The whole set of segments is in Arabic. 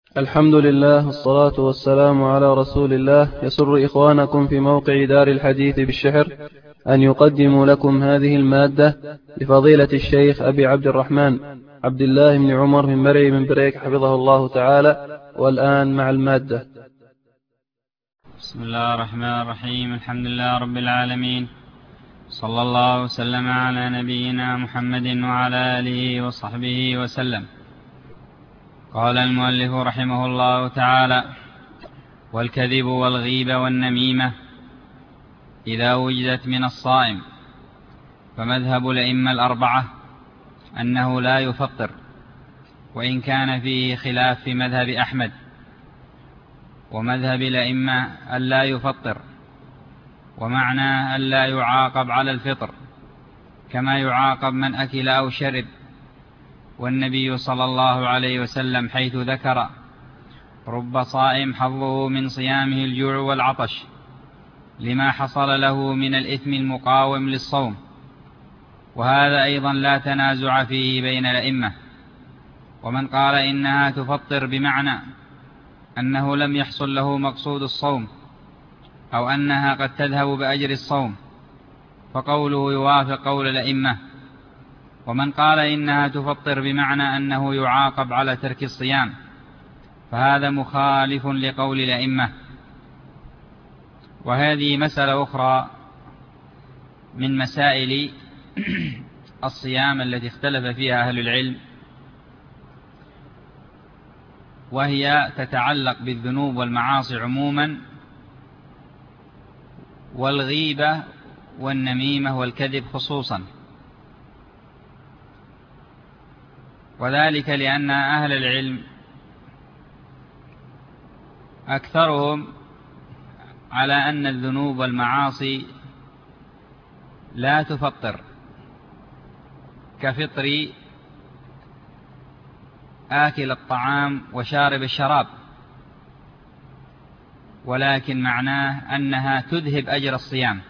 الحمد لله والصلاة والسلام على رسول الله. يسر إخوانكم في موقع دار الحديث بالشحر أن يقدموا لكم هذه المادة لفضيلة الشيخ أبي عبد الرحمن عبد الله بن عمر من مرعي من بريك حفظه الله تعالى. والآن مع المادة. بسم الله الرحمن الرحيم. الحمد لله رب العالمين، صلى الله وسلم على نبينا محمد وعلى آله وصحبه وسلم. قال المؤلف رحمه الله تعالى: والكذب والغيبة والنميمة إذا وجدت من الصائم، فمذهب الأئمة الأربعة أنه لا يفطر، وإن كان فيه خلاف في مذهب أحمد، ومذهب الأئمة ألا يفطر، ومعنى ألا يعاقب على الفطر كما يعاقب من أكل أو شرب. والنبي صلى الله عليه وسلم حيث ذكر: رب صائم حظه من صيامه الجوع والعطش، لما حصل له من الإثم المقاوم للصوم، وهذا أيضا لا تنازع فيه بين الأئمة. ومن قال إنها تفطر بمعنى أنه لم يحصل له مقصود الصوم، أو أنها قد تذهب بأجر الصوم، فقوله يوافق قول الأئمة. ومن قال إنها تفطر بمعنى أنه يعاقب على ترك الصيام، فهذا مخالف لقول الأئمة. وهذه مسألة أخرى من مسائل الصيام التي اختلف فيها أهل العلم، وهي تتعلق بالذنوب والمعاصي عموما، والغيبة والنميمة والكذب خصوصا. وذلك لأن أهل العلم أكثرهم على أن الذنوب والمعاصي لا تفطر، كفطر آكل الطعام وشارب الشراب، ولكن معناه أنها تذهب أجر الصيام.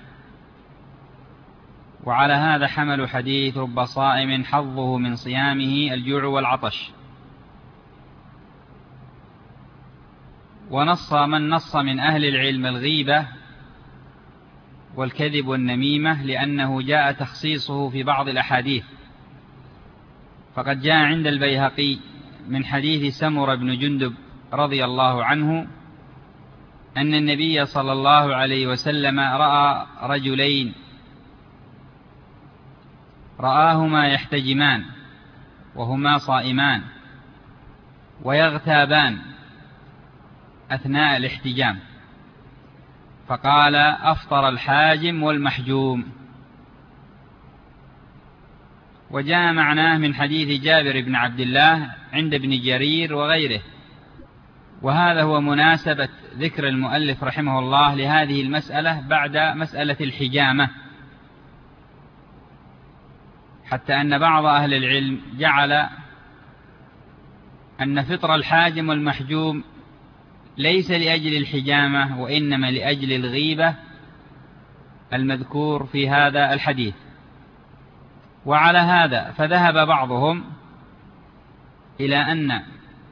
وعلى هذا حمل حديث رب صائم حظه من صيامه الجوع والعطش. ونص من نص من أهل العلم الغيبة والكذب والنميمة لأنه جاء تخصيصه في بعض الأحاديث. فقد جاء عند البيهقي من حديث سمر بن جندب رضي الله عنه أن النبي صلى الله عليه وسلم رأى رجلين رآهما يحتجمان وهما صائمان ويغتابان أثناء الاحتجام، فقال: أفطر الحاجم والمحجوم. وجاء معناه من حديث جابر بن عبد الله عند ابن جرير وغيره. وهذا هو مناسبة ذكر المؤلف رحمه الله لهذه المسألة بعد مسألة الحجامة، حتى أن بعض أهل العلم جعل أن فطر الحاجم والمحجوم ليس لأجل الحجامة، وإنما لأجل الغيبة المذكور في هذا الحديث. وعلى هذا فذهب بعضهم إلى أن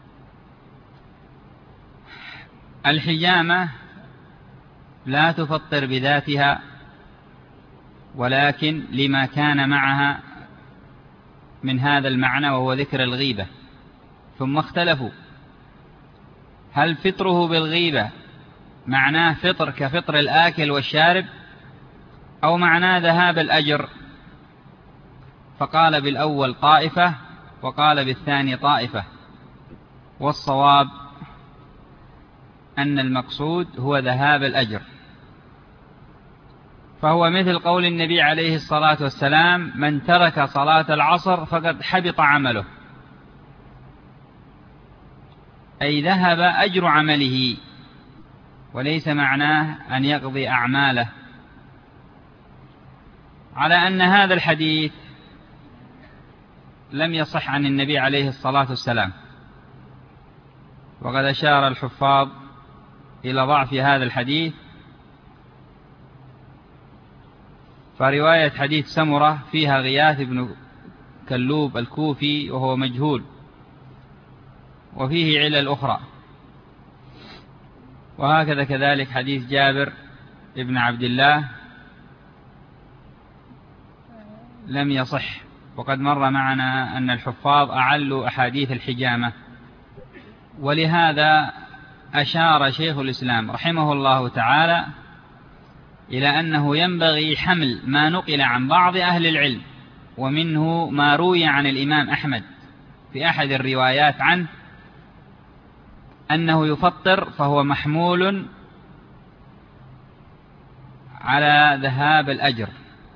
الحجامة لا تفطر بذاتها، ولكن لما كان معها من هذا المعنى وهو ذكر الغيبة. ثم اختلفوا: هل فطره بالغيبة معناه فطر كفطر الآكل والشارب، أو معناه ذهاب الأجر؟ فقال بالأول طائفة وقال بالثاني طائفة. والصواب أن المقصود هو ذهاب الأجر، فهو مثل قول النبي عليه الصلاة والسلام: من ترك صلاة العصر فقد حبط عمله، أي ذهب أجر عمله، وليس معناه أن يقضي أعماله. على أن هذا الحديث لم يصح عن النبي عليه الصلاة والسلام، وقد أشار الحفاظ إلى ضعف هذا الحديث. فرواية حديث سمرة فيها غياث بن كلوب الكوفي وهو مجهول، وفيه علل أخرى. وهكذا كذلك حديث جابر ابن عبد الله لم يصح، وقد مر معنا أن الحفاظ أعلوا أحاديث الحجامة. ولهذا أشار شيخ الإسلام رحمه الله تعالى إلى أنه ينبغي حمل ما نقل عن بعض أهل العلم، ومنه ما روي عن الإمام أحمد في أحد الروايات عنه أنه يفطر، فهو محمول على ذهاب الأجر،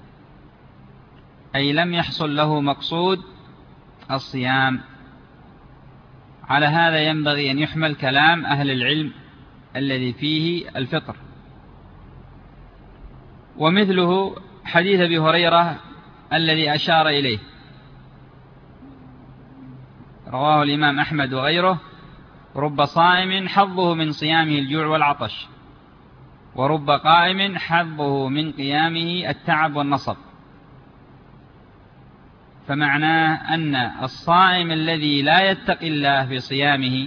أي لم يحصل له مقصود الصيام. على هذا ينبغي أن يحمل كلام أهل العلم الذي فيه الفطر. ومثله حديث أبي هريرة الذي أشار إليه، رواه الإمام أحمد وغيره: رب صائم حظه من صيامه الجوع والعطش، ورب قائم حظه من قيامه التعب والنصب. فمعناه أن الصائم الذي لا يتقي الله في صيامه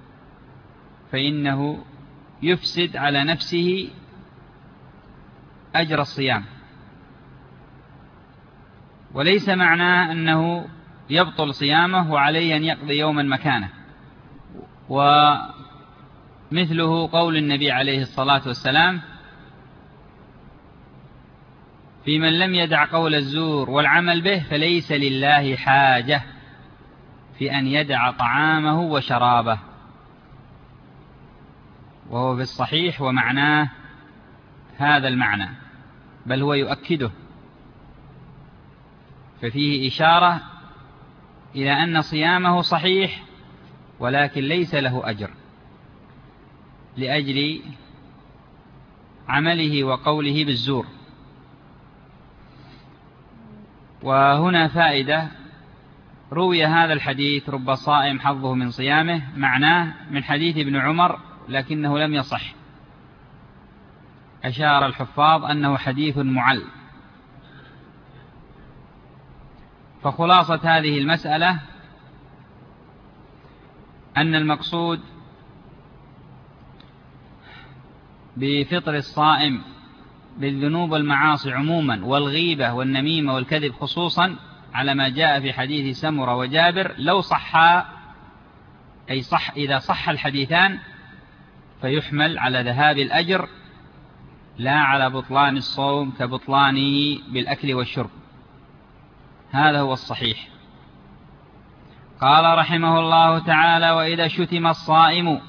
فإنه يفسد على نفسه أجر الصيام، وليس معناه أنه يبطل صيامه وعليه أن يقضي يوما مكانه. ومثله قول النبي عليه الصلاة والسلام في من لم يدع قول الزور والعمل به فليس لله حاجة في أن يدع طعامه وشرابه، وهو في الصحيح ومعناه هذا المعنى، بل هو يؤكده. ففيه إشارة إلى أن صيامه صحيح ولكن ليس له أجر لأجل عمله وقوله بالزور. وهنا فائدة: روي هذا الحديث رب صائم حظه من صيامه معناه من حديث ابن عمر لكنه لم يصح. أشار الحفاظ أنه حديث معل. فخلاصة هذه المسألة أن المقصود بفطر الصائم بالذنوب والمعاصي عموما، والغيبة والنميمة والكذب خصوصا، على ما جاء في حديث سمرة وجابر لو صحا، أي صح إذا صح الحديثان فيحمل على ذهاب الأجر لا على بطلان الصوم كبطلانه بالأكل والشرب. هذا هو الصحيح. قال رحمه الله تعالى: وإذا شتم الصائم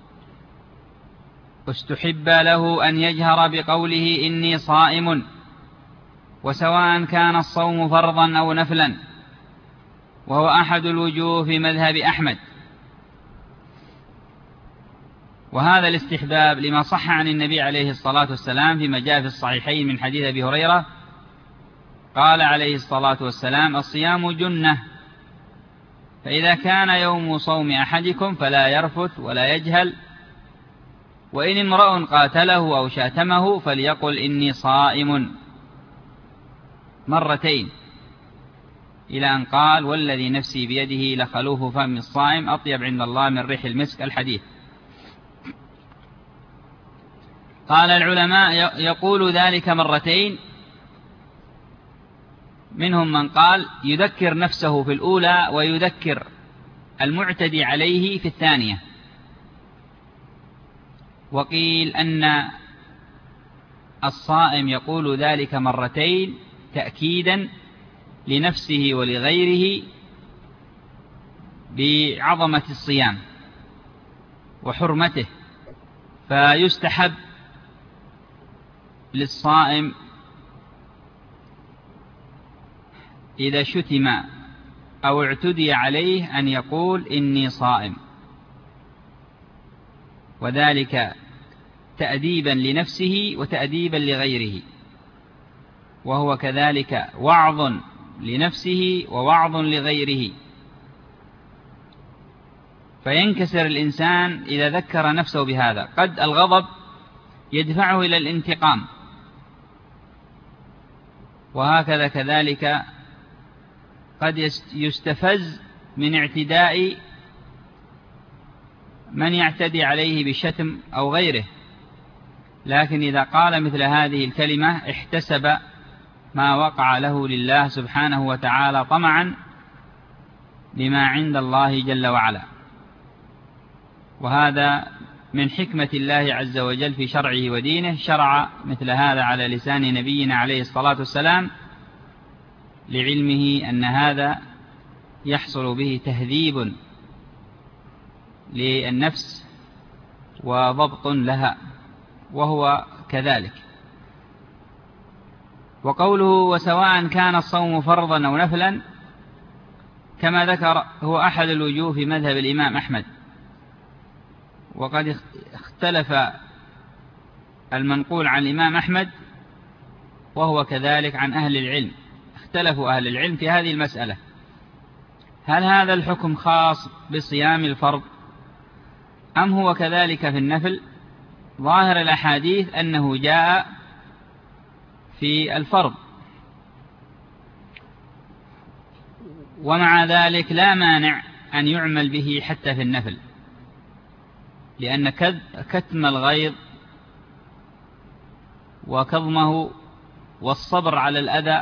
استحب له أن يجهر بقوله إني صائم، وسواء كان الصوم فرضا أو نفلا، وهو أحد الوجوه في مذهب أحمد. وهذا الاستحباب لما صح عن النبي عليه الصلاة والسلام فيما جاء في الصحيحين من حديث أبي هريرة قال عليه الصلاة والسلام: الصيام جنة، فإذا كان يوم صوم أحدكم فلا يرفث ولا يجهل، وإن امرأ قاتله أو شاتمه فليقل إني صائم مرتين، إلى أن قال: والذي نفسي بيده لخلوف فم الصائم أطيب عند الله من ريح المسك. الحديث. قال العلماء: يقول ذلك مرتين، منهم من قال يذكر نفسه في الأولى ويذكر المعتدي عليه في الثانية، وقيل أن الصائم يقول ذلك مرتين تأكيدا لنفسه ولغيره بعظمة الصيام وحرمته، فيستحب للصائم إذا شتم أو اعتدي عليه أن يقول إني صائم، وذلك تأديبا لنفسه وتأديبا لغيره، وهو كذلك وعظ لنفسه ووعظ لغيره. فينكسر الإنسان إذا ذكر نفسه بهذا. قد الغضب يدفعه إلى الانتقام، وهكذا كذلك قد يستفز من اعتداء من يعتدي عليه بالشتم أو غيره، لكن إذا قال مثل هذه الكلمة احتسب ما وقع له لله سبحانه وتعالى طمعا بما عند الله جل وعلا. وهذا من حكمة الله عز وجل في شرعه ودينه، شرع مثل هذا على لسان نبينا عليه الصلاة والسلام، لعلمه أن هذا يحصل به تهذيب للنفس وضبط لها، وهو كذلك. وقوله وسواء كان الصوم فرضا أو نفلا كما ذكر هو أحد الوجوه في مذهب الإمام أحمد، وقد اختلف المنقول عن الإمام أحمد وهو كذلك عن أهل العلم، اختلفوا أهل العلم في هذه المسألة، هل هذا الحكم خاص بصيام الفرض أم هو كذلك في النفل؟ ظاهر الأحاديث أنه جاء في الفرض، ومع ذلك لا مانع أن يعمل به حتى في النفل، لأن كتم الغيظ وكظمه والصبر على الأذى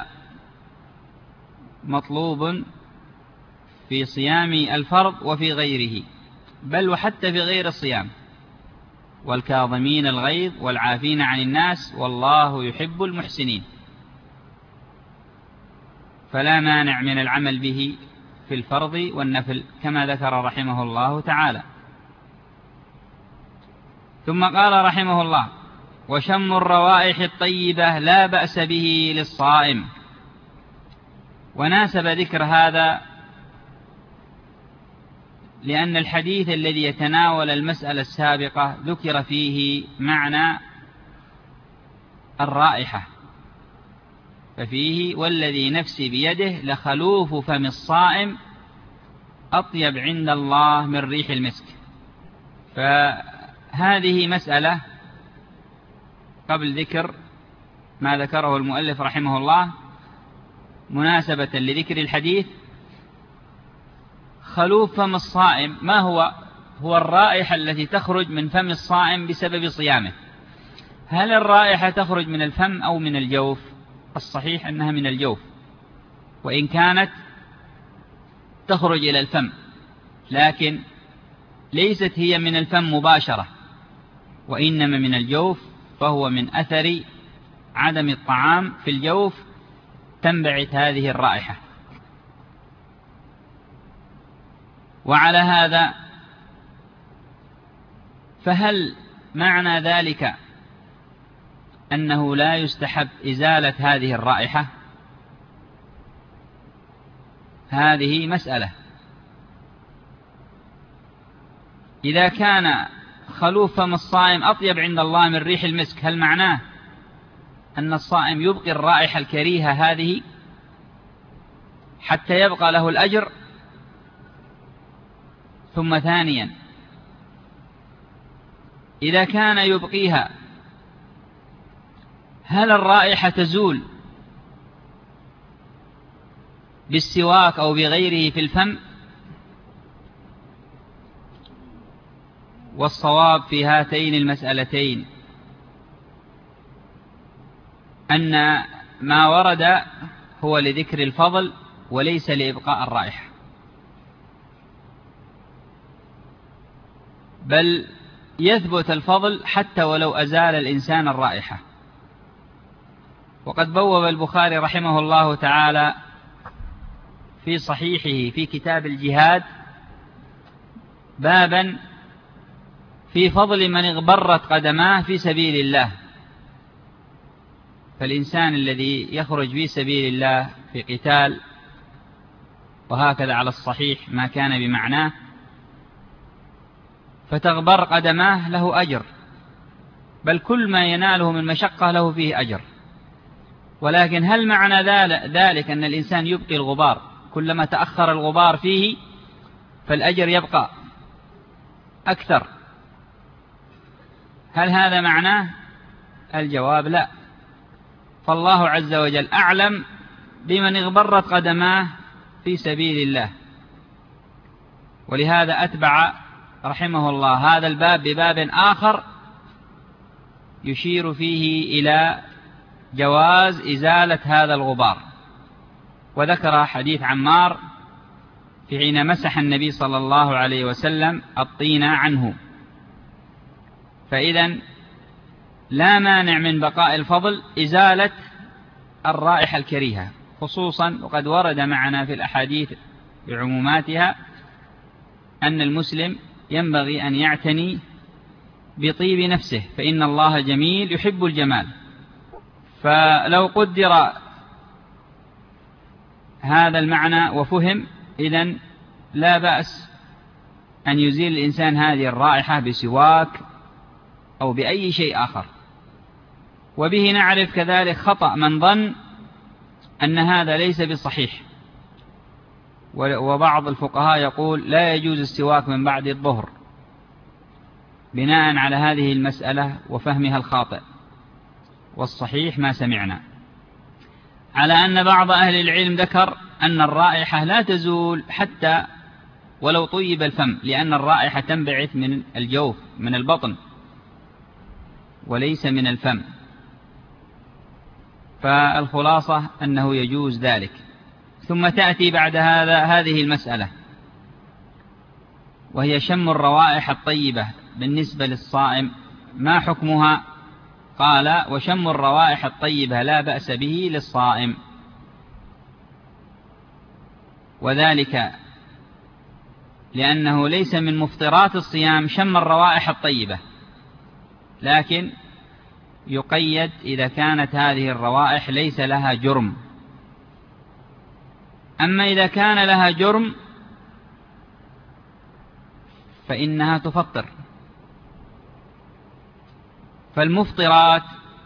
مطلوب في صيام الفرض وفي غيره، بل وحتى في غير الصيام، والكاظمين الغيظ والعافين عن الناس والله يحب المحسنين، فلا مانع من العمل به في الفرض والنفل كما ذكر رحمه الله تعالى. ثم قال رحمه الله وشم الروائح الطيبة لا بأس به للصائم. وناسب ذكر هذا لأن الحديث الذي يتناول المسألة السابقة ذكر فيه معنى الرائحة، ففيه والذي نفسي بيده لخلوف فم الصائم أطيب عند الله من ريح المسك. فهذه مسألة قبل ذكر ما ذكره المؤلف رحمه الله مناسبة لذكر الحديث. خلوف فم الصائم ما هو الرائحة التي تخرج من فم الصائم بسبب صيامه. هل الرائحة تخرج من الفم أو من الجوف؟ الصحيح أنها من الجوف، وإن كانت تخرج إلى الفم لكن ليست هي من الفم مباشرة، وإنما من الجوف، فهو من أثر عدم الطعام في الجوف تنبعث هذه الرائحة. وعلى هذا فهل معنى ذلك أنه لا يستحب إزالة هذه الرائحة؟ هذه مسألة. إذا كان خلوف فم الصائم أطيب عند الله من ريح المسك، هل معناه أن الصائم يبقي الرائحة الكريهة هذه حتى يبقى له الأجر؟ ثم ثانيا إذا كان يبقيها هل الرائحة تزول بالسواك أو بغيره في الفم؟ والصواب في هاتين المسألتين أن ما ورد هو لذكر الفضل وليس لإبقاء الرائحة، بل يثبت الفضل حتى ولو أزال الإنسان الرائحة. وقد بوب البخاري رحمه الله تعالى في صحيحه في كتاب الجهاد بابا في فضل من اغبرت قدماه في سبيل الله. فالإنسان الذي يخرج في سبيل الله في قتال، وهكذا على الصحيح ما كان بمعناه، فتغبر قدماه له أجر، بل كل ما يناله من مشقة له فيه أجر. ولكن هل معنى ذلك أن الإنسان يبقي الغبار؟ كلما تأخر الغبار فيه فالأجر يبقى أكثر. هل هذا معناه؟ الجواب لا. فالله عز وجل أعلم بمن اغبرت قدماه في سبيل الله، ولهذا أتبع رحمه الله هذا الباب بباب آخر يشير فيه إلى جواز إزالة هذا الغبار، وذكر حديث عمار في حين مسح النبي صلى الله عليه وسلم الطين عنه. فإذا لا مانع من بقاء الفضل إزالة الرائحة الكريهة، خصوصا وقد ورد معنا في الأحاديث بعموماتها أن المسلم ينبغي أن يعتني بطيب نفسه، فإن الله جميل يحب الجمال. فلو قدر هذا المعنى وفهم، إذن لا بأس أن يزيل الإنسان هذه الرائحة بسواك أو بأي شيء آخر. وبه نعرف كذلك خطأ من ظن أن هذا ليس بصحيح، وبعض الفقهاء يقول لا يجوز السواك من بعد الظهر بناء على هذه المسألة وفهمها الخاطئ، والصحيح ما سمعنا، على أن بعض أهل العلم ذكر أن الرائحة لا تزول حتى ولو طيب الفم، لأن الرائحة تنبعث من الجوف من البطن وليس من الفم. فالخلاصة أنه يجوز ذلك. ثم تأتي بعد هذا هذه المسألة، وهي شم الروائح الطيبة بالنسبة للصائم، ما حكمها؟ قال: وشم الروائح الطيبة لا بأس به للصائم، وذلك لأنه ليس من مفطرات الصيام شم الروائح الطيبة، لكن يقيد إذا كانت هذه الروائح ليس لها جرم. أما إذا كان لها جرم فإنها تفطر. فالمفطرات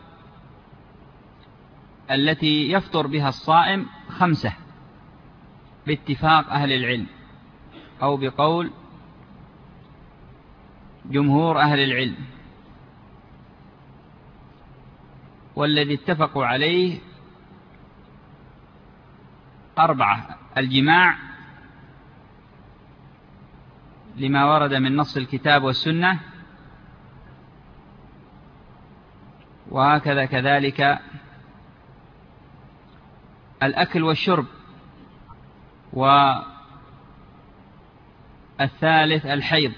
التي يفطر بها الصائم 5 باتفاق أهل العلم، أو بقول جمهور أهل العلم، والذي اتفقوا عليه 4: الجماع لما ورد من نص الكتاب والسنة، وهكذا كذلك الأكل والشرب، والثالث الحيض،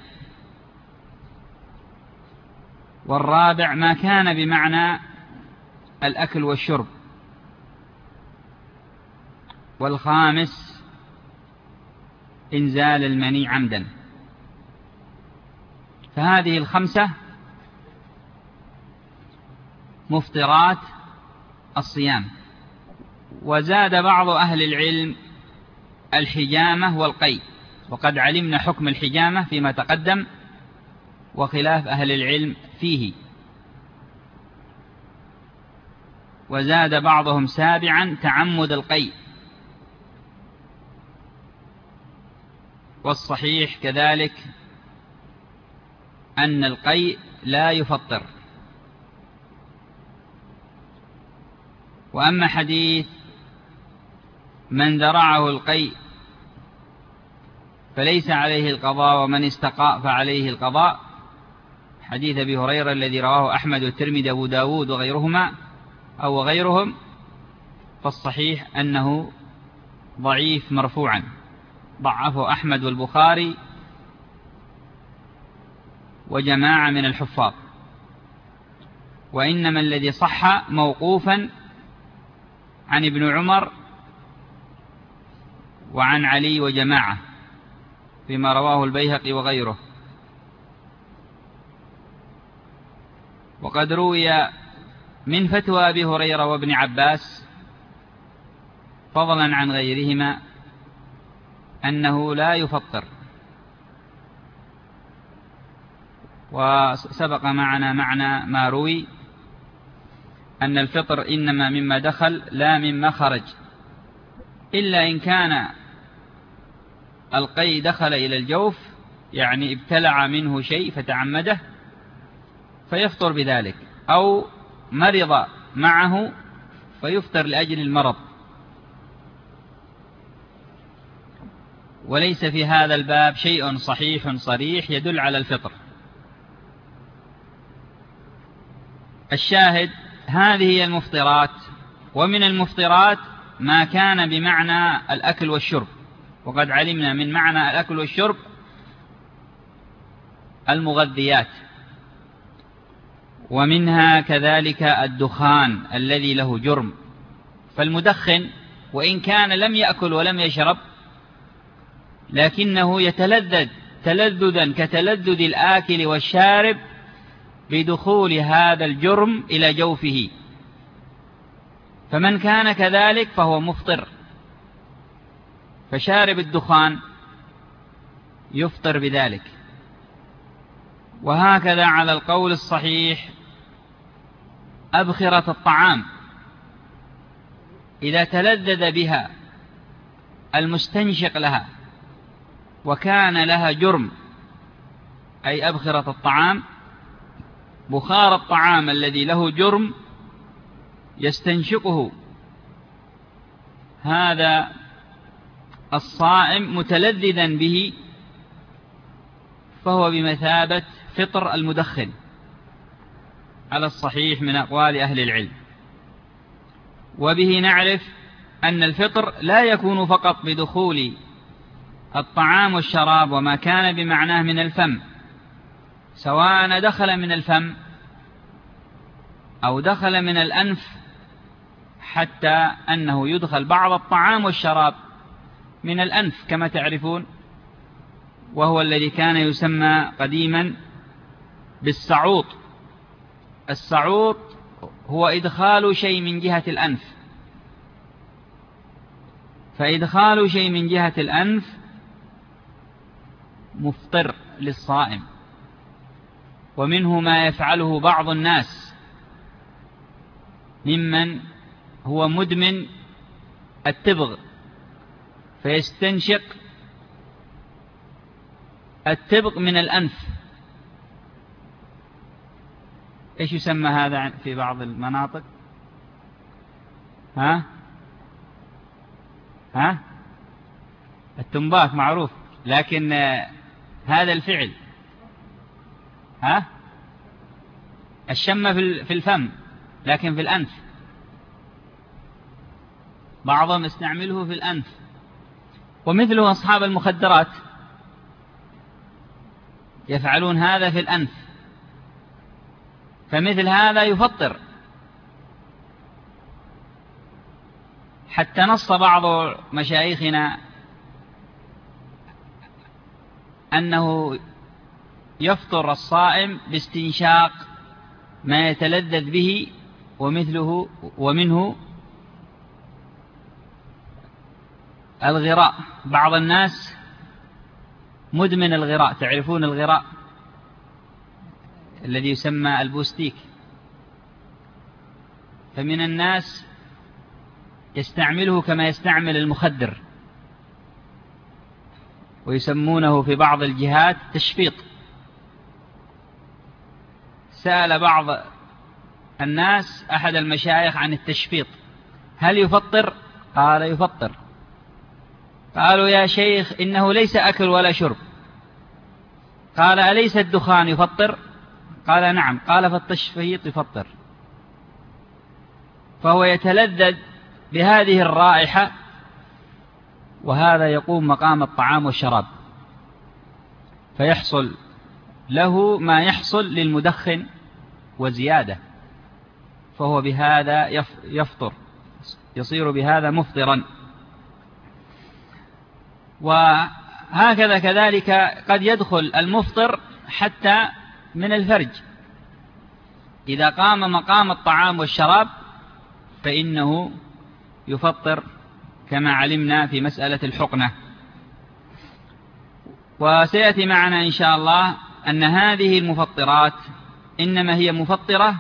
والرابع ما كان بمعنى الأكل والشرب، والخامس إنزال المني عمدا. فهذه 5 مفطرات الصيام. وزاد بعض أهل العلم الحجامة والقيء، وقد علمنا حكم الحجامة فيما تقدم وخلاف أهل العلم فيه. وزاد بعضهم 7: تعمد القيء، والصحيح كذلك أن القيء لا يفطر. وأما حديث من ذرعه القيء فليس عليه القضاء ومن استقاء فعليه القضاء، حديث أبي هريرة الذي رواه أحمد والترمذي وأبو داود وغيرهما أو غيرهم، فالصحيح أنه ضعيف مرفوعا، ضعفه أحمد والبخاري وجماعة من الحفاظ. وإنما الذي صح موقوفا عن ابن عمر وعن علي وجماعة فيما رواه البيهقي وغيره. وقد روي من فتوى أبي هريرة وابن عباس فضلا عن غيرهما أنه لا يفطر. وسبق معنا معنى ما روي أن الفطر إنما مما دخل لا مما خرج، إلا إن كان القيء دخل إلى الجوف، يعني ابتلع منه شيء فتعمده فيفطر بذلك، أو مرض معه فيفطر لأجل المرض. وليس في هذا الباب شيء صحيح صريح يدل على الفطر. الشاهد هذه هي المفطرات، ومن المفطرات ما كان بمعنى الأكل والشرب، وقد علمنا من معنى الأكل والشرب المغذيات، ومنها كذلك الدخان الذي له جرم. فالمدخن وإن كان لم يأكل ولم يشرب لكنه يتلذذ تلذذا كتلذذ الآكل والشارب بدخول هذا الجرم إلى جوفه، فمن كان كذلك فهو مفطر. فشارب الدخان يفطر بذلك. وهكذا على القول الصحيح أبخرة الطعام إذا تلذذ بها المستنشق لها وكان لها جرم، أي أبخرة الطعام بخار الطعام الذي له جرم يستنشقه هذا الصائم متلذذا به، فهو بمثابة فطر المدخن على الصحيح من أقوال أهل العلم. وبه نعرف أن الفطر لا يكون فقط بدخول الطعام والشراب وما كان بمعناه من الفم، سواء دخل من الفم أو دخل من الأنف، حتى أنه يدخل بعض الطعام والشراب من الأنف كما تعرفون، وهو الذي كان يسمى قديما بالسعوط. السعوط هو إدخال شيء من جهة الأنف، فإدخال شيء من جهة الأنف مفطر للصائم. ومنه ما يفعله بعض الناس ممن هو مدمن التبغ، فيستنشق التبغ من الأنف. إيش يسمى هذا في بعض المناطق؟ ها التنباك معروف، لكن هذا الفعل الشم في الفم لكن في الأنف، بعضهم يستعمله في الأنف. ومثله أصحاب المخدرات يفعلون هذا في الأنف، فمثل هذا يفطر. حتى نص بعض مشايخنا أنه يفطر الصائم باستنشاق ما يتلذذ به، ومنه الغراء. بعض الناس مدمن الغراء، تعرفون الغراء الذي يسمى البوستيك، فمن الناس يستعمله كما يستعمل المخدر، ويسمونه في بعض الجهات تشفيط. سأل بعض الناس أحد المشايخ عن التشفيط، هل يفطر؟ قال يفطر. قالوا يا شيخ إنه ليس أكل ولا شرب. قال أليس الدخان يفطر؟ قال نعم. قال فالتشفيط يفطر، فهو يتلذذ بهذه الرائحة، وهذا يقوم مقام الطعام والشراب، فيحصل له ما يحصل للمدخن وزيادة، فهو بهذا يفطر، يصير بهذا مفطرا. وهكذا كذلك قد يدخل المفطر حتى من الفرج، إذا قام مقام الطعام والشراب فإنه يفطر كما علمنا في مسألة الحقنة. وسيأتي معنا إن شاء الله أن هذه المفطرات إنما هي مفطرة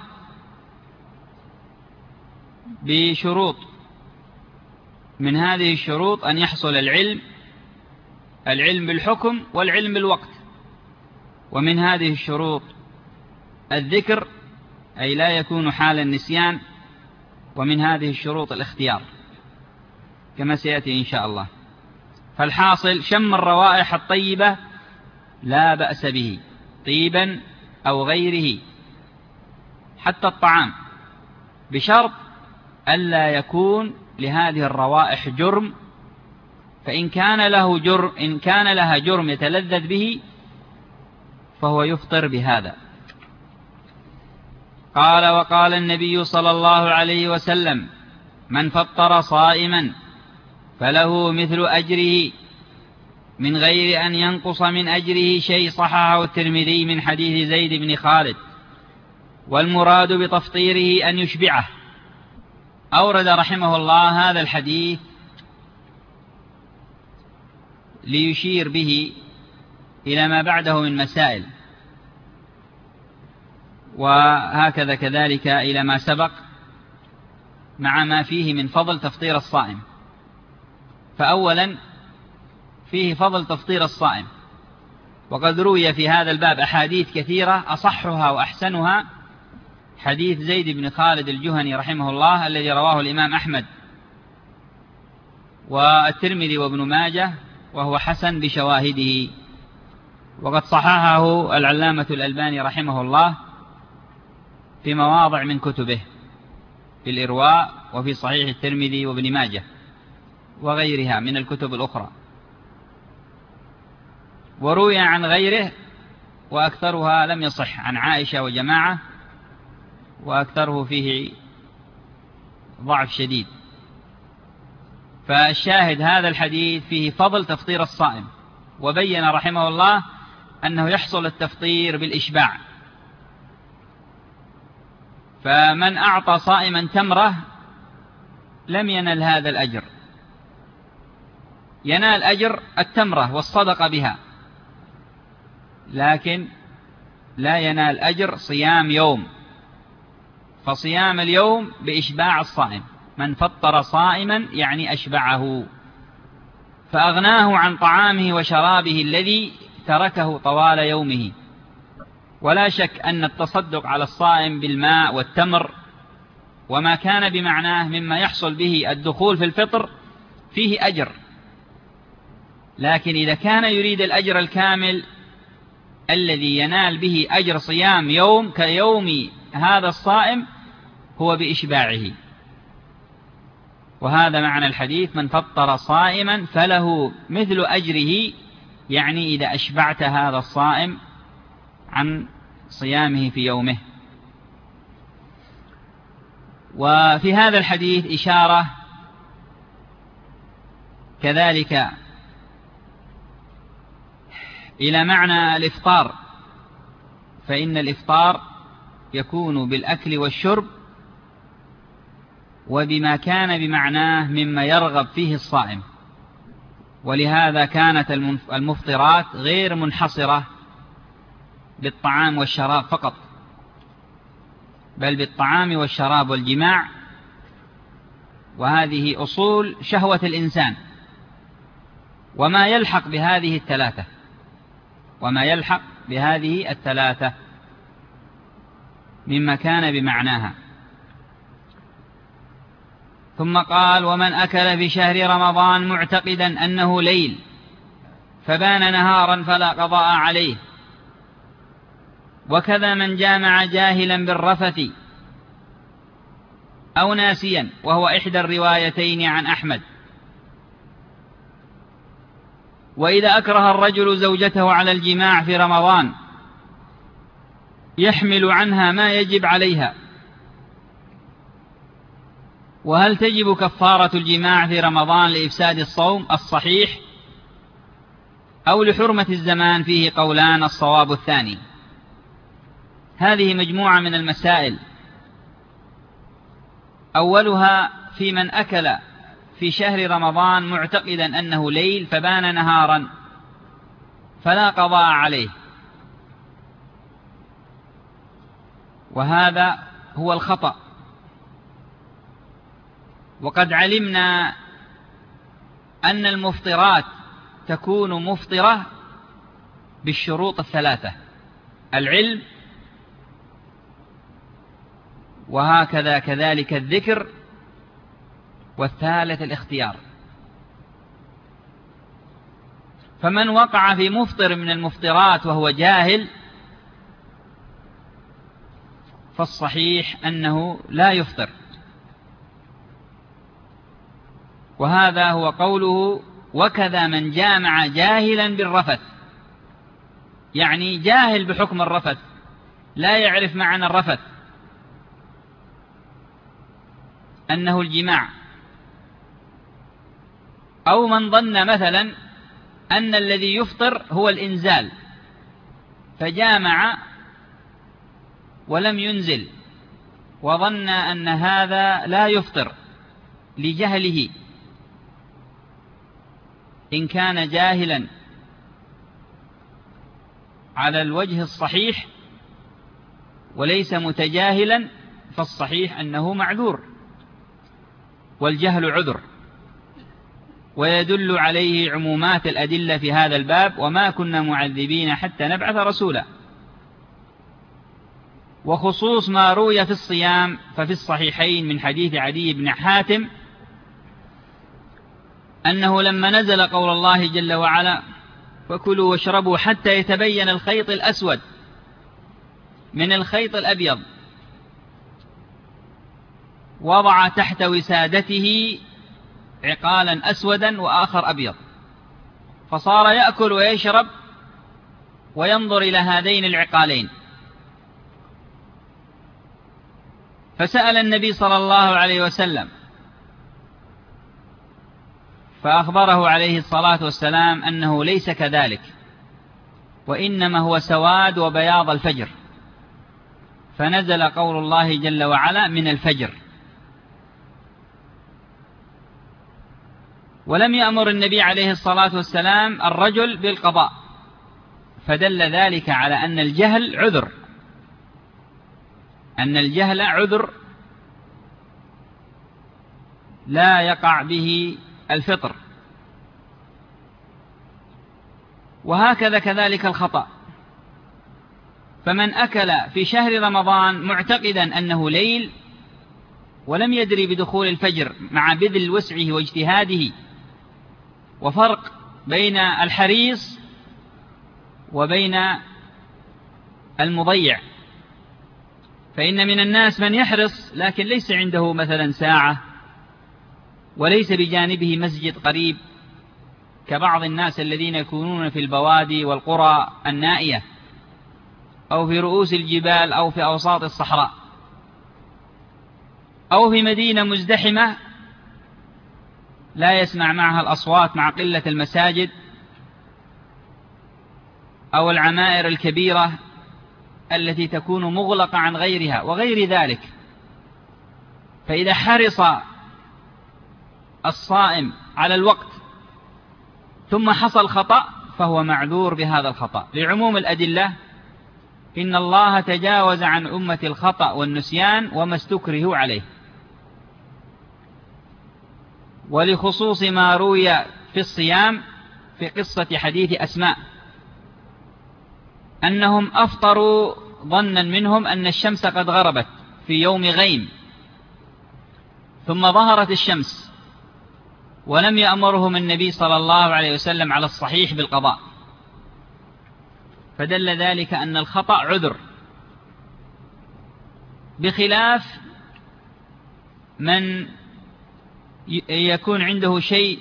بشروط، من هذه الشروط أن يحصل العلم بالحكم والعلم بالوقت، ومن هذه الشروط الذكر أي لا يكون حال النسيان، ومن هذه الشروط الاختيار كما سيأتي إن شاء الله. فالحاصل شم الروائح الطيبة لا بأس به، طيبا أو غيره، حتى الطعام، بشرط ألا يكون لهذه الروائح جرم، فإن كان لها جرم يتلذذ به فهو يفطر بهذا. قال: وقال النبي صلى الله عليه وسلم: من فطر صائما فله مثل أجره من غير أن ينقص من أجره شيء. صححه الترمذي من حديث زيد بن خالد. والمراد بتفطيره أن يشبعه. أورد رحمه الله هذا الحديث ليشير به إلى ما بعده من مسائل، وهكذا كذلك إلى ما سبق مع ما فيه من فضل تفطير الصائم. فأولا فيه فضل تفطير الصائم، وقد روي في هذا الباب أحاديث كثيرة، أصحها وأحسنها حديث زيد بن خالد الجهني رحمه الله الذي رواه الإمام أحمد والترمذي وابن ماجه، وهو حسن بشواهده، وقد صححه العلامة الألباني رحمه الله في مواضع من كتبه، في الإرواء وفي صحيح الترمذي وابن ماجه وغيرها من الكتب الأخرى. وروي عن غيره وأكثرها لم يصح، عن عائشة وجماعة، وأكثره فيه ضعف شديد. فالشاهد هذا الحديث فيه فضل تفطير الصائم، وبين رحمه الله أنه يحصل التفطير بالإشباع. فمن أعطى صائما تمرة لم ينل هذا الأجر، ينال أجر التمرة والصدقة بها، لكن لا ينال أجر صيام يوم. فصيام اليوم بإشباع الصائم، من فطر صائما يعني أشبعه، فأغناه عن طعامه وشرابه الذي تركه طوال يومه. ولا شك أن التصدق على الصائم بالماء والتمر وما كان بمعناه مما يحصل به الدخول في الفطر فيه أجر، لكن إذا كان يريد الأجر الكامل الذي ينال به أجر صيام يوم كيوم هذا الصائم هو بإشباعه. وهذا معنى الحديث: من فطر صائما فله مثل أجره، يعني إذا أشبعت هذا الصائم عن صيامه في يومه. وفي هذا الحديث إشارة كذلك إلى معنى الإفطار، فإن الإفطار يكون بالأكل والشرب وبما كان بمعناه مما يرغب فيه الصائم. ولهذا كانت المفطرات غير منحصرة بالطعام والشراب فقط، بل بالطعام والشراب والجماع، وهذه أصول شهوة الإنسان، وما يلحق بهذه الثلاثة مما كان بمعناها. ثم قال: ومن أكل في شهر رمضان معتقدا أنه ليل فبان نهارا فلا قضاء عليه، وكذا من جامع جاهلا بالرفث أو ناسيا، وهو إحدى الروايتين عن أحمد. وإذا أكره الرجل زوجته على الجماع في رمضان يحمل عنها ما يجب عليها، وهل تجب كفارة الجماع في رمضان لإفساد الصوم الصحيح أو لحرمة الزمان؟ فيه قولان، الصواب الثاني. هذه مجموعة من المسائل، أولها في من أكل في شهر رمضان معتقدا أنه ليل فبان نهارا فلا قضاء عليه، وهذا هو الخطأ. وقد علمنا أن المفطرات تكون مفطرة بالشروط الثلاثة: العلم، وهكذا كذلك الذكر، والثالث الاختيار. فمن وقع في مفطر من المفطرات وهو جاهل فالصحيح أنه لا يفطر. وهذا هو قوله وكذا من جامع جاهلا بالرفث، يعني جاهل بحكم الرفث، لا يعرف معنى الرفث أنه الجماع، أو من ظن مثلا أن الذي يفطر هو الإنزال فجامع ولم ينزل وظن أن هذا لا يفطر لجهله. إن كان جاهلا على الوجه الصحيح وليس متجاهلا فالصحيح أنه معذور، والجهل عذر. ويدل عليه عمومات الأدلة في هذا الباب: وما كنا معذبين حتى نبعث رسولا. وخصوص ما روي في الصيام ففي الصحيحين من حديث عدي بن حاتم أنه لما نزل قول الله جل وعلا: فكلوا واشربوا حتى يتبين الخيط الأسود من الخيط الأبيض، وضع تحت وسادته عقالا أسودا وآخر أبيض، فصار يأكل ويشرب وينظر إلى هذين العقالين. فسأل النبي صلى الله عليه وسلم فأخبره عليه الصلاة والسلام أنه ليس كذلك، وإنما هو سواد وبياض الفجر، فنزل قول الله جل وعلا: من الفجر. ولم يأمر النبي عليه الصلاة والسلام الرجل بالقضاء، فدل ذلك على أن الجهل عذر، أن الجهل عذر لا يقع به الفطر. وهكذا كذلك الخطأ، فمن أكل في شهر رمضان معتقدا أنه ليل ولم يدري بدخول الفجر مع بذل وسعه واجتهاده، وفرق بين الحريص وبين المضيع. فإن من الناس من يحرص لكن ليس عنده مثلا ساعة وليس بجانبه مسجد قريب، كبعض الناس الذين يكونون في البوادي والقرى النائية أو في رؤوس الجبال أو في أوساط الصحراء أو في مدينة مزدحمة لا يسمع معها الأصوات مع قلة المساجد أو العمائر الكبيرة التي تكون مغلقة عن غيرها وغير ذلك. فإذا حرص الصائم على الوقت ثم حصل خطأ فهو معذور بهذا الخطأ لعموم الأدلة: إن الله تجاوز عن أمة الخطأ والنسيان وما استكرهوا عليه. ولخصوص ما روي في الصيام في قصة حديث أسماء أنهم أفطروا ظنا منهم أن الشمس قد غربت في يوم غيم، ثم ظهرت الشمس ولم يأمرهم النبي صلى الله عليه وسلم على الصحيح بالقضاء، فدل ذلك أن الخطأ عذر، بخلاف من يكون عنده شيء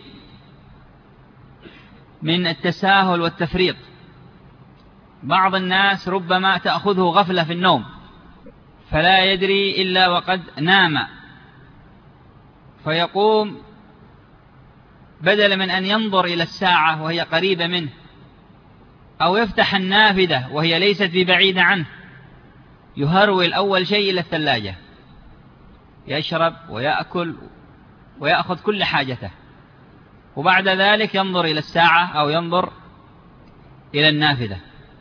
من التساهل والتفريط. بعض الناس ربما تأخذه غفلة في النوم فلا يدري إلا وقد نام، فيقوم بدل من أن ينظر إلى الساعة وهي قريبة منه أو يفتح النافذة وهي ليست ببعيدة عنه، يهرول أول شيء إلى الثلاجة، يشرب ويأكل ويأخذ كل حاجته، وبعد ذلك ينظر إلى الساعة أو ينظر إلى النافذة،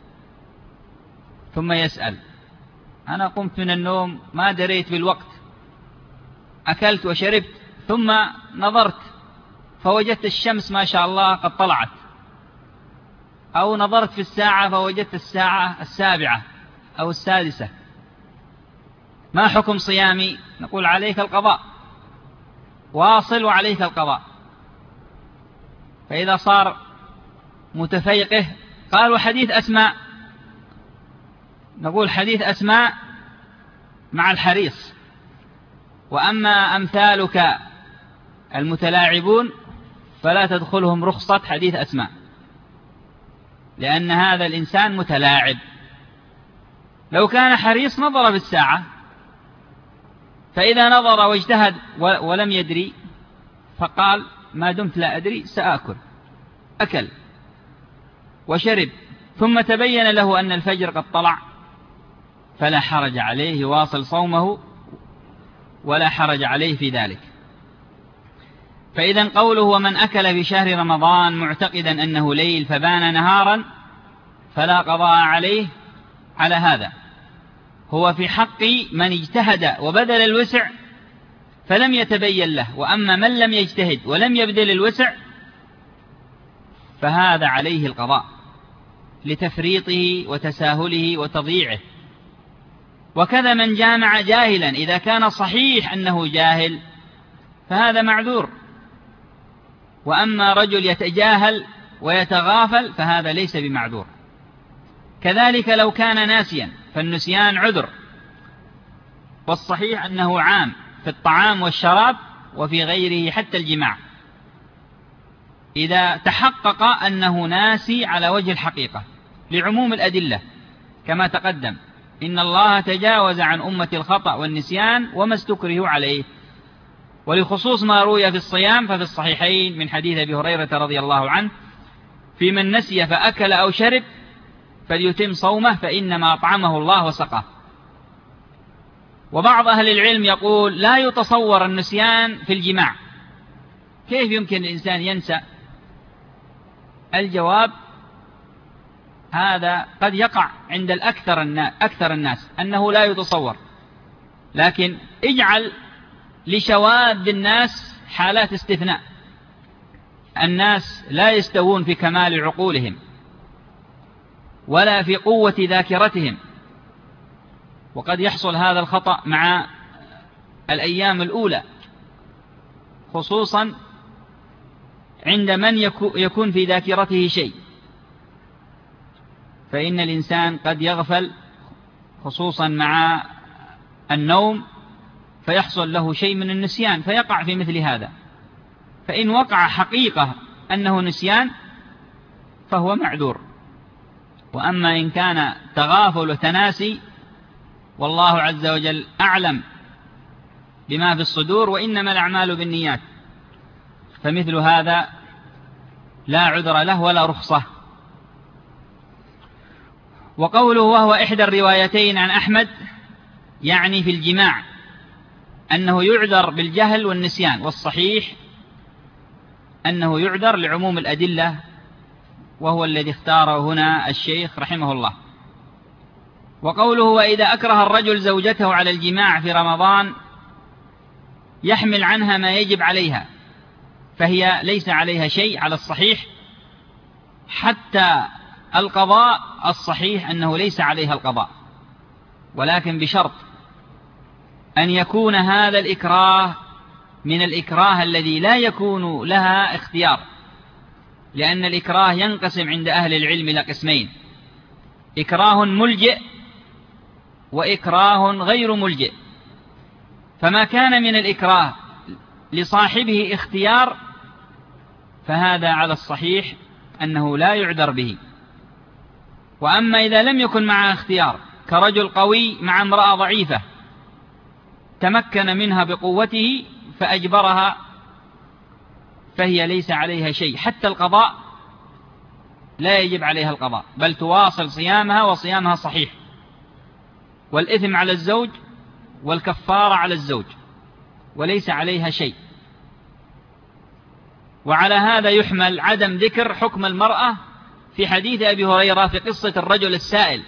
ثم يسأل: أنا قمت من النوم ما دريت بالوقت، أكلت وشربت ثم نظرت فوجدت الشمس ما شاء الله قد طلعت، أو نظرت في الساعة فوجدت الساعة 7 أو 6، ما حكم صيامي؟ نقول: عليك القضاء، واصل وعليك القضاء. فإذا صار متفيقه. قال وحديث أسماء، نقول حديث أسماء مع الحريص، وأما أمثالك المتلاعبون فلا تدخلهم رخصة حديث أسماء، لأن هذا الإنسان متلاعب. لو كان حريص نظر بالساعة، فإذا نظر واجتهد ولم يدري فقال ما دمت لا أدري سآكل، أكل وشرب، ثم تبين له أن الفجر قد طلع، فلا حرج عليه، يواصل صومه ولا حرج عليه في ذلك. فإذا قوله ومن أكل في شهر رمضان معتقدا أنه ليل فبان نهارا فلا قضاء عليه على هذا، هو في حق من اجتهد وبذل الوسع فلم يتبين له. وأما من لم يجتهد ولم يبذل الوسع فهذا عليه القضاء لتفريطه وتساهله وتضييعه. وكذا من جامع جاهلا، إذا كان صحيح أنه جاهل فهذا معذور. وأما رجل يتجاهل ويتغافل فهذا ليس بمعذور. كذلك لو كان ناسيا فالنسيان عذر، والصحيح أنه عام في الطعام والشراب وفي غيره حتى الجماع، إذا تحقق أنه ناسي على وجه الحقيقة لعموم الأدلة كما تقدم، إن الله تجاوز عن أمة الخطأ والنسيان وما استكرهوا عليه. ولخصوص ما روي في الصيام ففي الصحيحين من حديث أبي هريرة رضي الله عنه في من نسي فأكل أو شرب فليتم صومه فإنما أطعمه الله وسقاه. وبعض أهل العلم يقول لا يتصور النسيان في الجماع، كيف يمكن الإنسان ينسى؟ الجواب هذا قد يقع عند أكثر الناس أنه لا يتصور، لكن اجعل لشواذ الناس حالات استثناء. الناس لا يستوون في كمال عقولهم ولا في قوة ذاكرتهم، وقد يحصل هذا الخطأ مع الأيام الأولى، خصوصا عند من يكون في ذاكرته شيء، فإن الإنسان قد يغفل خصوصا مع النوم فيحصل له شيء من النسيان فيقع في مثل هذا. فإن وقع حقيقة أنه نسيان فهو معذور. وأما إن كان تغافل وتناسي والله عز وجل أعلم بما في الصدور وإنما الأعمال بالنيات، فمثل هذا لا عذر له ولا رخصة. وقوله وهو إحدى الروايتين عن أحمد يعني في الجماع أنه يعذر بالجهل والنسيان، والصحيح أنه يعذر لعموم الأدلة، وهو الذي اختاره هنا الشيخ رحمه الله. وقوله وإذا أكره الرجل زوجته على الجماع في رمضان يحمل عنها ما يجب عليها، فهي ليس عليها شيء على الصحيح، حتى القضاء الصحيح أنه ليس عليها القضاء، ولكن بشرط أن يكون هذا الإكراه من الإكراه الذي لا يكون لها اختيار، لأن الإكراه ينقسم عند أهل العلم إلى قسمين: إكراه ملجئ وإكراه غير ملجئ. فما كان من الإكراه لصاحبه اختيار فهذا على الصحيح أنه لا يعذر به. وأما إذا لم يكن معه اختيار كرجل قوي مع امرأة ضعيفة تمكن منها بقوته فأجبرها فهي ليس عليها شيء، حتى القضاء لا يجب عليها القضاء، بل تواصل صيامها وصيامها صحيح، والإثم على الزوج والكفارة على الزوج، وليس عليها شيء. وعلى هذا يحمل عدم ذكر حكم المرأة في حديث أبي هريرة في قصة الرجل السائل.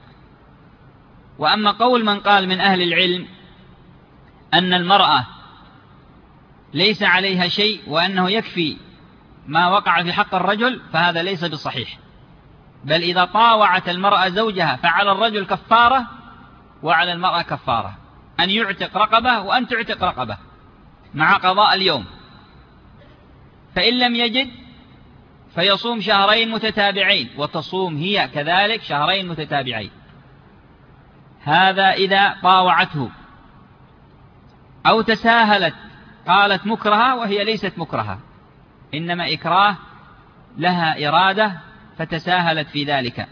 وأما قول من قال من أهل العلم أن المرأة ليس عليها شيء وأنه يكفي ما وقع في حق الرجل فهذا ليس بصحيح، بل إذا طاوعت المرأة زوجها فعلى الرجل كفارة وعلى المرأة كفارة، أن يعتق رقبة وأن تعتق رقبة مع قضاء اليوم. فإن لم يجد فيصوم شهرين متتابعين، وتصوم هي كذلك شهرين متتابعين. هذا إذا طاوعته أو تساهلت، قالت مكرهة وهي ليست مكرهة، إنما إكراه لها إرادة فتساهلت في ذلك.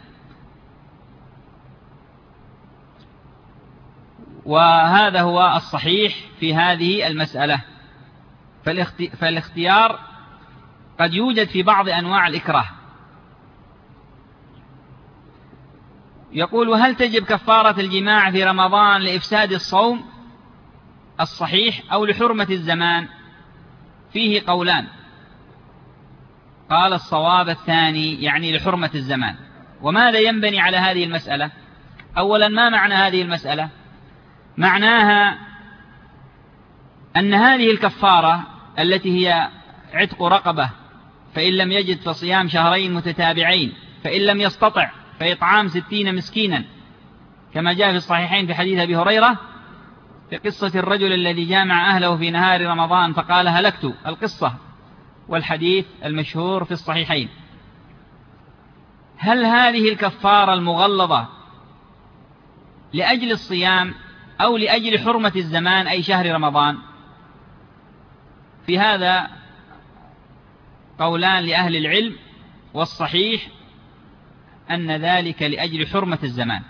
وهذا هو الصحيح في هذه المسألة. فالاختيار قد يوجد في بعض أنواع الإكراه. يقول: وهل تجب كفارة الجماع في رمضان لإفساد الصوم الصحيح أو لحرمة الزمان؟ فيه قولان. قال: الصواب الثاني، يعني لحرمة الزمان. وماذا ينبني على هذه المسألة؟ أولا، ما معنى هذه المسألة؟ معناها أن هذه الكفارة التي هي عتق رقبة، فإن لم يجد فصيام شهرين متتابعين، فإن لم يستطع فإطعام 60 مسكينا، كما جاء في الصحيحين في حديث أبي هريرة في قصة الرجل الذي جامع أهله في نهار رمضان فقال: هلكت، القصة والحديث المشهور في الصحيحين. هل هذه الكفارة المغلظة لأجل الصيام أو لأجل حرمة الزمان أي شهر رمضان؟ في هذا قولان لأهل العلم، والصحيح أن ذلك لأجل حرمة الزمان.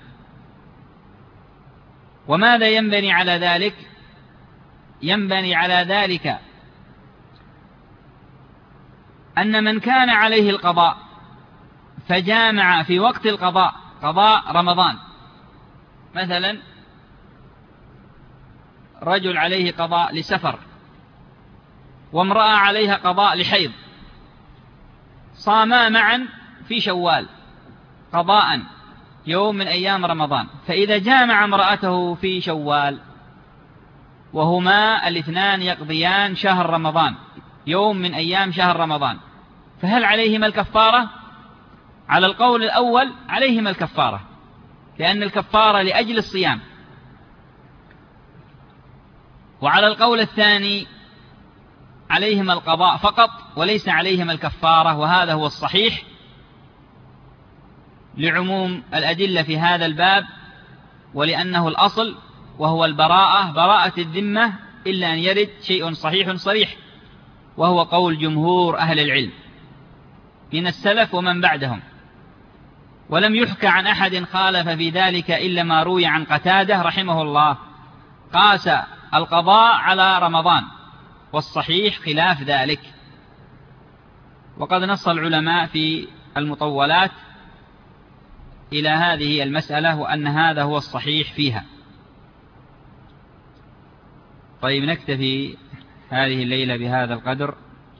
وماذا ينبني على ذلك؟ ينبني على ذلك أن من كان عليه القضاء فجامع في وقت القضاء، قضاء رمضان مثلا، رجل عليه قضاء لسفر وامرأة عليها قضاء لحيض، صاما معا في شوال قضاء يوم من أيام رمضان، فإذا جامع امرأته في شوال وهما الاثنان يقضيان شهر رمضان، يوم من أيام شهر رمضان، فهل عليهما الكفارة؟ على القول الأول عليهما الكفارة، لأن الكفارة لأجل الصيام. وعلى القول الثاني عليهما القضاء فقط وليس عليهما الكفارة، وهذا هو الصحيح لعموم الأدلة في هذا الباب، ولأنه الأصل وهو البراءة، براءة الذمة، إلا أن يرد شيء صحيح صريح، وهو قول جمهور أهل العلم من السلف ومن بعدهم. ولم يحكى عن أحد خالف في ذلك إلا ما روي عن قتادة رحمه الله، قاس القضاء على رمضان، والصحيح خلاف ذلك. وقد نص العلماء في المطولات إلى هذه المسألة، وأن هذا هو الصحيح فيها. طيب، نكتفي هذه الليلة بهذا القدر،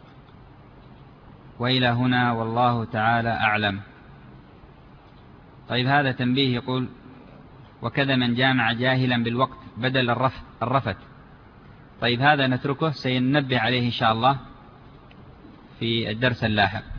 وإلى هنا والله تعالى أعلم. طيب، هذا تنبيه يقول: وكذا من جامع جاهلا بالوقت بدل الرفث. طيب، هذا نتركه، سينبه عليه إن شاء الله في الدرس اللاحق.